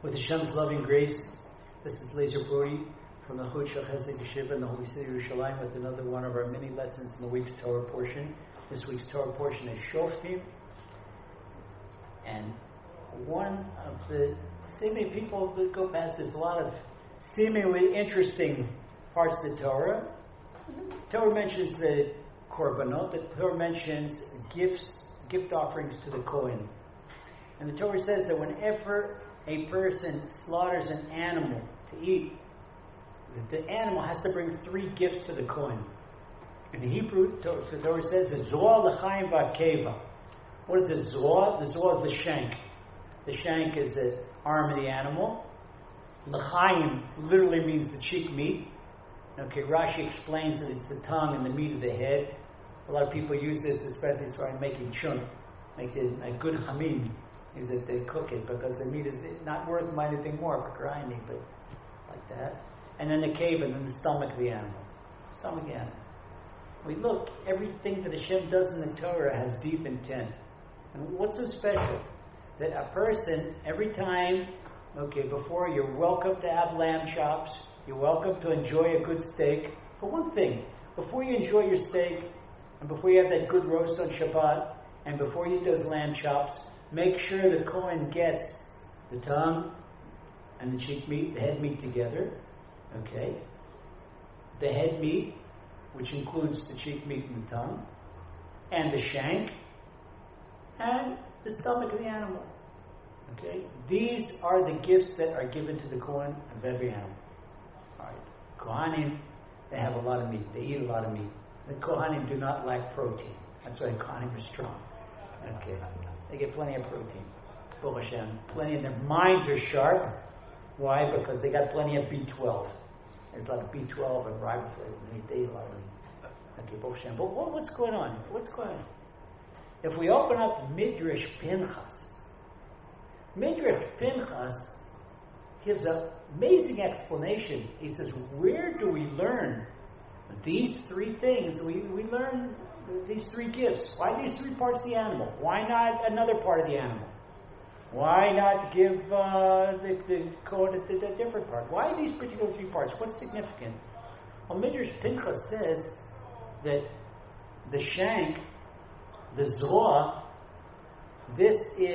With Hashem's loving grace, this is Lazer Brody from the Chut Shel Chesed Yeshiva in the Holy City of Yerushalayim with another one of our mini lessons in the week's Torah portion. This week's Torah portion is Shoftim, and one of the seemingly people that go past, there's a lot of seemingly interesting parts of the Torah. Torah mentions the korbanot, the Torah mentions gift offerings to the Kohen. And the Torah says that whenever a person slaughters an animal to eat, the animal has to bring 3 gifts to the Kohen. In the Hebrew, the Torah says, the zoah, l'chaim, v'akeva. What is the zoah? The zoah is the shank. The shank is the arm of the animal. L'chaim literally means the cheek meat. Okay, Rashi explains that it's the tongue and the meat of the head. A lot of people use this, especially for making chun. Makes it a good hamim. Is that they cook it because the meat is not worth anything more for grinding, but like that. And then the cave and then the stomach of the animal. Stomach of the animal. We look, everything that Hashem does in the Torah has deep intent. And what's so special? That a person, every time, before you're welcome to have lamb chops, you're welcome to enjoy a good steak. But one thing, before you enjoy your steak, and before you have that good roast on Shabbat, and before you do those lamb chops, make sure the Kohen gets the tongue and the cheek meat, the head meat together. Okay? The head meat, which includes the cheek meat and the tongue, and the shank, and the stomach of the animal. Okay? These are the gifts that are given to the Kohen of every animal. Alright. Kohanim, they have a lot of meat. They eat a lot of meat. The Kohanim do not lack protein. That's why Kohanim are strong. Okay. They get plenty of protein. Baruch Hashem. Plenty, and their minds are sharp. Why? Because they got plenty of B12. There's a lot of B12 and riboflavin. They eat a lot of meat. Okay, Baruch Hashem. But what's going on? What's going on? If we open up Midrash Pinchas gives an amazing explanation. He says, where do we learn these 3 things? We learn these 3 gifts. Why these 3 parts of the animal? Why not another part of the animal? Why not give the code a different part? Why these particular 3 parts? What's significant? Well, Midrash Pinchas says that the shank, the zoah, this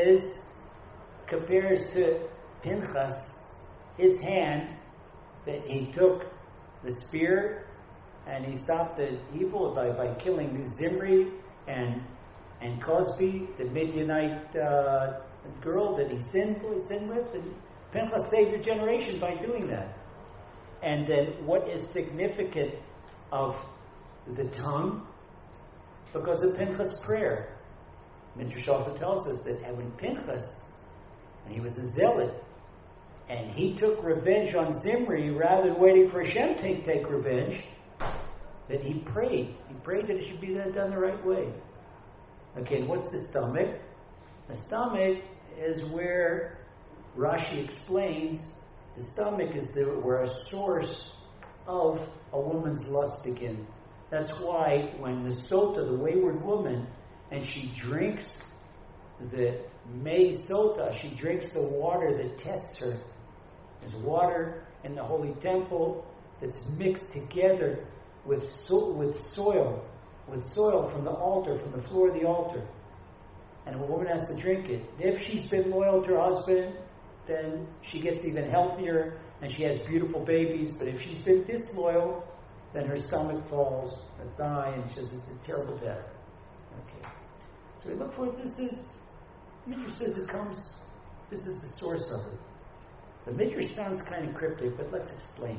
compares to Pinchas, his hand, that he took the spear and he stopped the evil by killing Zimri and Cosby, the Midianite girl that he sinned with. And Pinchas saved a generation by doing that. And then what is significant of the tongue? Because of Pinchas' prayer. Midrash also tells us that when Pinchas, and he was a zealot, and he took revenge on Zimri rather than waiting for Hashem to take revenge, that he prayed. He prayed that it should be done the right way. Okay, and what's the stomach? The stomach is where Rashi explains the stomach is where a source of a woman's lust begins. That's why when the sota, the wayward woman, and she drinks the mei sota, she drinks the water that tests her. There's water in the holy temple that's mixed together with soil from the altar, from the floor of the altar. And a woman has to drink it. If she's been loyal to her husband, then she gets even healthier and she has beautiful babies. But if she's been disloyal, then her stomach falls, her thigh, and she has a terrible death. Okay. So we look for this Midrash says this is the source of it. The Midrash sounds kind of cryptic, but let's explain.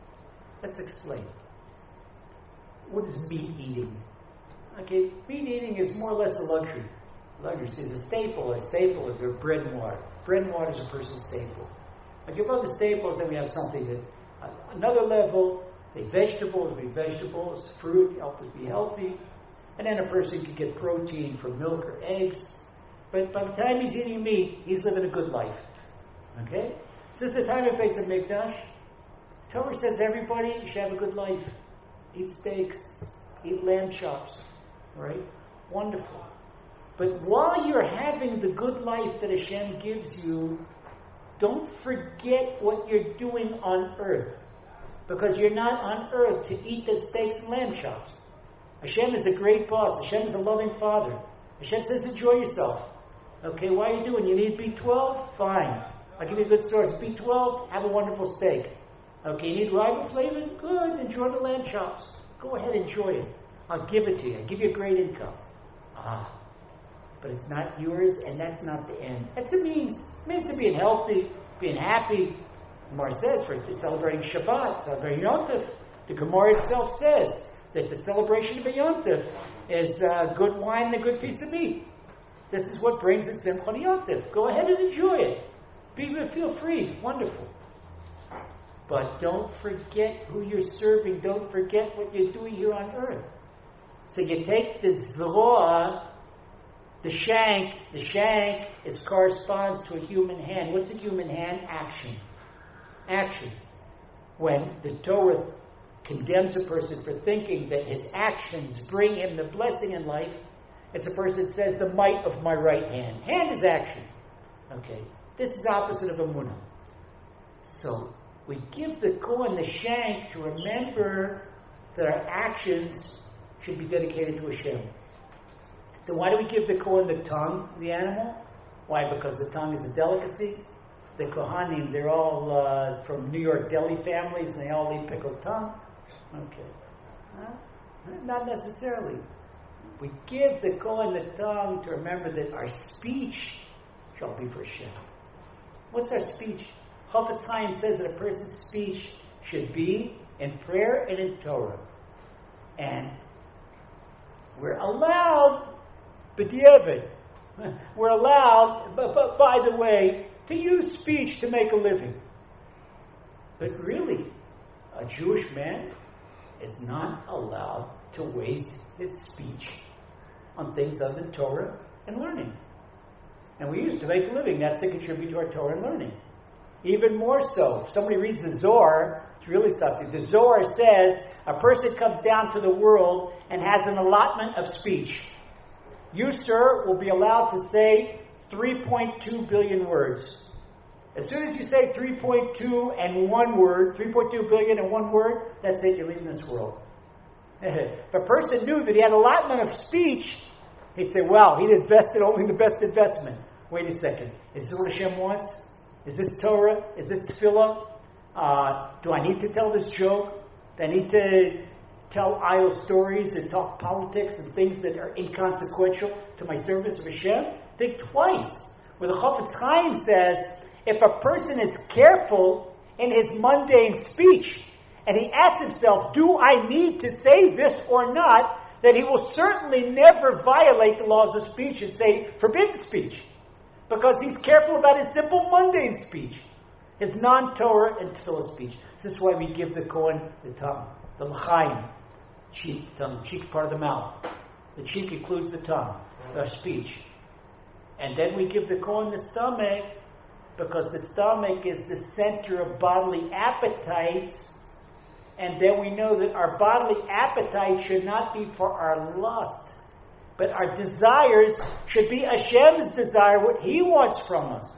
What is meat eating? Okay, meat eating is more or less a luxury. See, the staple is your bread and water. Bread and water is a person's staple. Like above the staples, then we have something that, another level, say vegetables, fruit, help us be healthy. And then a person can get protein from milk or eggs. But by the time he's eating meat, he's living a good life. Okay? Since the time of Beis Hamikdash, Torah says everybody should have a good life. Eat steaks, eat lamb chops, right? Wonderful. But while you're having the good life that Hashem gives you, don't forget what you're doing on earth. Because you're not on earth to eat the steaks and lamb chops. Hashem is a great boss. Hashem is a loving father. Hashem says, enjoy yourself. Okay, why are you doing? You need B12? Fine. I'll give you a good source. B12, have a wonderful steak. Okay, you need riboflavin? Good, enjoy the lamb chops. Go ahead, enjoy it. I'll give it to you. I'll give you a great income. But it's not yours, and that's not the end. That's the means. It means to being healthy, being happy. The Gemara says, for celebrating Shabbat, celebrating Yom Tov. The Gemara itself says that the celebration of a Yom Tov is good wine and a good piece of meat. This is what brings the Simcha Yom Tov. Go ahead and enjoy it. Feel free. Wonderful. But don't forget who you're serving. Don't forget what you're doing here on earth. So you take the zroa, the shank corresponds to a human hand. What's a human hand? Action. When the Torah condemns a person for thinking that his actions bring him the blessing in life, it's a person that says, the might of my right hand. Hand is action. Okay. This is the opposite of Emunah. So, we give the Kohen the shank to remember that our actions should be dedicated to Hashem. So why do we give the Kohen the tongue, the animal? Why? Because the tongue is a delicacy. The Kohanim, they're all from New York deli families, and they all eat pickled tongue. Okay. Not necessarily. We give the Kohen the tongue to remember that our speech shall be for Hashem. What's our speech? Chofetz Chaim says that a person's speech should be in prayer and in Torah. And we're allowed, b'diavad, we're allowed, but by the way, to use speech to make a living. But really, a Jewish man is not allowed to waste his speech on things other than Torah and learning. And we use to make a living. That's to contribute to our Torah and learning. Even more so, if somebody reads the Zohar, it's really something. The Zohar says a person comes down to the world and has an allotment of speech. You, sir, will be allowed to say 3.2 billion words. As soon as you say 3.2 and one word, 3.2 billion and one word, that's it, you're leaving this world. If a person knew that he had an allotment of speech, he'd say, well, he'd invested only in the best investment. Wait a second. Is this what Hashem wants? Is this Torah? Is this Tefillah? Do I need to tell this joke? Do I need to tell idle stories and talk politics and things that are inconsequential to my service of Hashem? Think twice. Where the Chofetz Chaim says, if a person is careful in his mundane speech, and he asks himself, do I need to say this or not, that he will certainly never violate the laws of speech and say, forbidden speech. Because he's careful about his simple mundane speech. His non-Torah and Tefillah speech. This is why we give the Kohen the tongue. The l'chaim, cheek, tongue. Cheek's part of the mouth. The cheek includes the tongue, the speech. And then we give the Kohen the stomach, because the stomach is the center of bodily appetites. And then we know that our bodily appetite should not be for our lust, but our desires should be Hashem's desire, what He wants from us.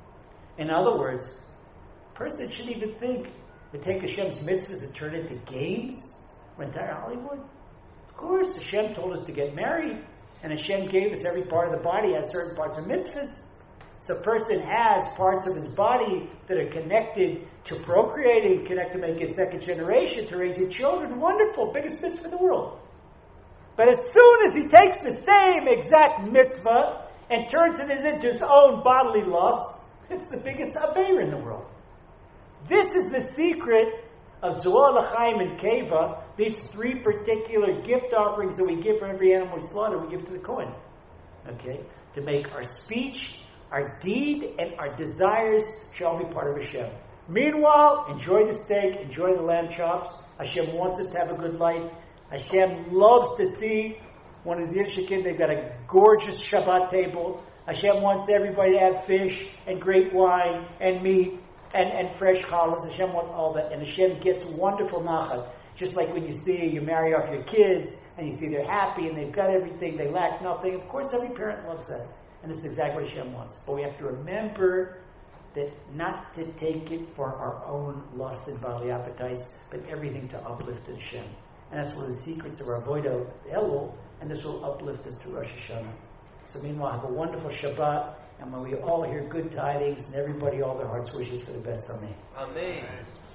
In other words, a person shouldn't even think to take Hashem's mitzvahs and turn it into games for entire Hollywood. Of course, Hashem told us to get married, and Hashem gave us every part of the body has certain parts of mitzvahs. So a person has parts of his body that are connected to procreating, connected to make his second generation, to raise his children. Wonderful, biggest mitzvah in the world. But as soon as he takes the same exact mitzvah and turns it into his own bodily lust, it's the biggest aveira in the world. This is the secret of Zohar, L'chaim, and Keva, these three particular gift offerings that we give for every animal we slaughter, we give to the Kohen. Okay? To make our speech, our deed, and our desires shall be part of Hashem. Meanwhile, enjoy the steak, enjoy the lamb chops. Hashem wants us to have a good life. Hashem loves to see, when it's Yitzchak, they've got a gorgeous Shabbat table. Hashem wants everybody to have fish and great wine and meat and fresh challahs. Hashem wants all that. And Hashem gets wonderful nachat. Just like when you marry off your kids and you see they're happy and they've got everything, they lack nothing. Of course, every parent loves that. And this is exactly what Hashem wants. But we have to remember that not to take it for our own lust and bodily appetites, but everything to uplift Hashem. And that's one of the secrets of our Avodah Elul, and this will uplift us to Rosh Hashanah. So meanwhile, have a wonderful Shabbat, and when we all hear good tidings, and everybody, all their hearts wishes for the best. Amen. Amen.